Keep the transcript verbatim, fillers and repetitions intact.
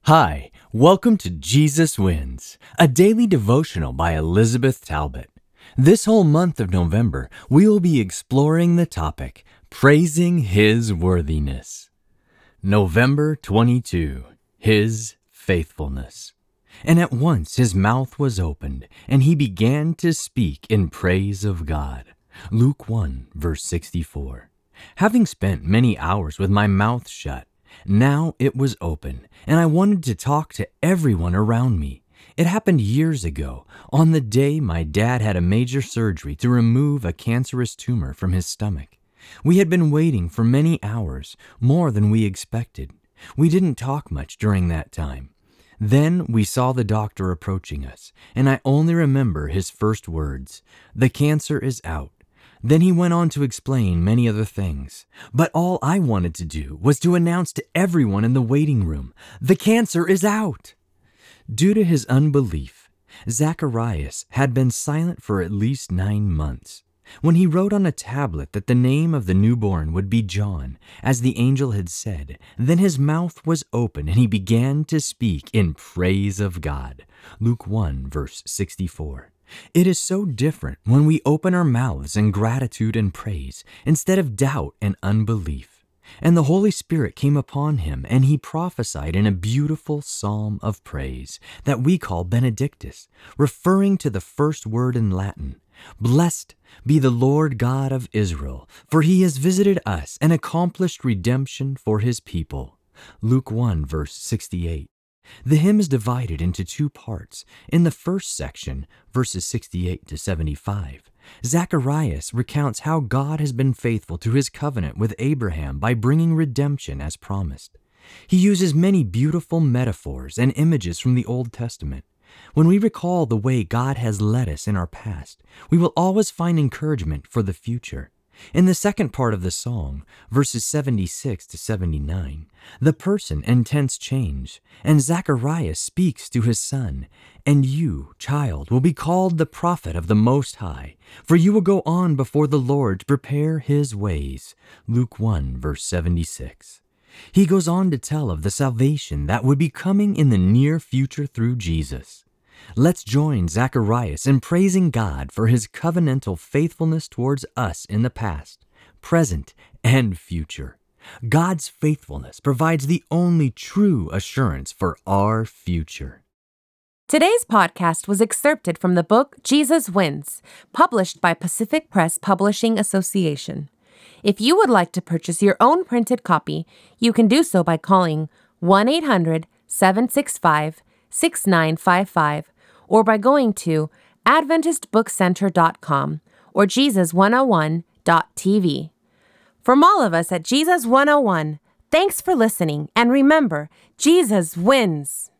Hi, welcome to Jesus Wins, a daily devotional by Elizabeth Talbot. This whole month of November, we will be exploring the topic, Praising His Worthiness. November twenty-second, His Faithfulness. And at once his mouth was opened, and he began to speak in praise of God. Luke one, verse sixty-four. Having spent many hours with my mouth shut, now it was open, and I wanted to talk to everyone around me. It happened years ago, on the day my dad had a major surgery to remove a cancerous tumor from his stomach. We had been waiting for many hours, more than we expected. We didn't talk much during that time. Then we saw the doctor approaching us, and I only remember his first words, "The cancer is out." Then he went on to explain many other things. But all I wanted to do was to announce to everyone in the waiting room, "The cancer is out!" Due to his unbelief, Zacharias had been silent for at least nine months. When he wrote on a tablet that the name of the newborn would be John, as the angel had said, then his mouth was open and he began to speak in praise of God. Luke one, verse sixty-four. It is so different when we open our mouths in gratitude and praise instead of doubt and unbelief. And the Holy Spirit came upon him, and he prophesied in a beautiful psalm of praise that we call Benedictus, referring to the first word in Latin. Blessed be the Lord God of Israel, for he has visited us and accomplished redemption for his people. Luke one, verse sixty-eight. The hymn is divided into two parts. In the first section, verses sixty-eight to seventy-five, Zacharias recounts how God has been faithful to his covenant with Abraham by bringing redemption as promised. He uses many beautiful metaphors and images from the Old Testament. When we recall the way God has led us in our past, we will always find encouragement for the future. In the second part of the song, verses seventy-six to seventy-nine, the person and tense change, and Zacharias speaks to his son, "And you, child, will be called the prophet of the Most High, for you will go on before the Lord to prepare his ways." Luke one, verse seventy-six. He goes on to tell of the salvation that would be coming in the near future through Jesus. Let's join Zacharias in praising God for his covenantal faithfulness towards us in the past, present, and future. God's faithfulness provides the only true assurance for our future. Today's podcast was excerpted from the book Jesus Wins, published by Pacific Press Publishing Association. If you would like to purchase your own printed copy, you can do so by calling one eight hundred, seven six five, six nine five five or by going to adventist book center dot com or jesus one oh one dot t v. From all of us at Jesus one oh one, thanks for listening, and remember, Jesus wins!